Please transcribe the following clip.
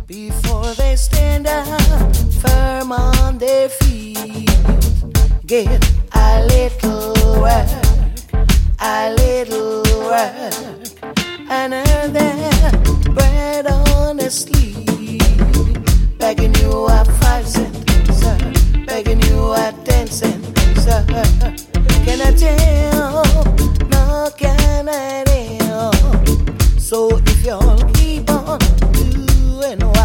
before they stand up firm on their feet. Get a little work, and earn their bread honestly. Begging you a 5 cents, sir. Begging you a 10 cents, sir. Can I tell? No, can I tell? So if y'all keep on doing